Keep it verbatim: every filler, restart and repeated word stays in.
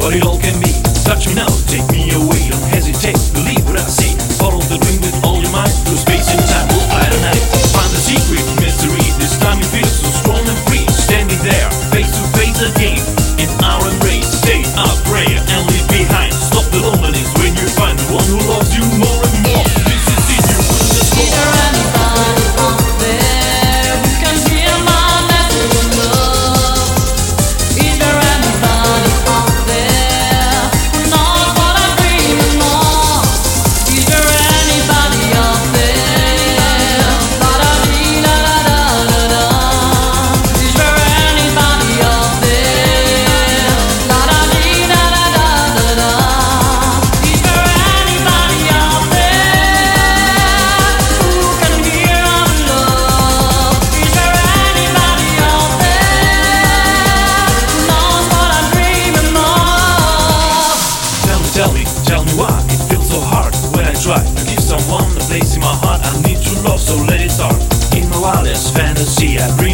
what it all can be. Touch me now, take me away, don't hesitate, believe what I say. Follow the dream with all your might, through space and time, we'll fly tonight. Find the secret, mystery, this time you feel so strong and free. Standing there, face to face again, in our embrace. Stay up, pray, and leave behind. Stop the loneliness when you find the one who loves you more and more. This is it, you win the score. Is there anybody out there who can hear my message of love? Is there anybody out there who knows what I'm dreaming of? Is there anybody out there? La da dee la da da da da. Is there anybody out there? La da dee la da da da da. Is there anybody out there who can hear our love? Is there anybody out there who knows what I'm dreaming of? Tell me, tell me, tell me why it feels so hard when I try to give someone a place in my heart. I need true love, so let it start. In my wildest fantasy, I dream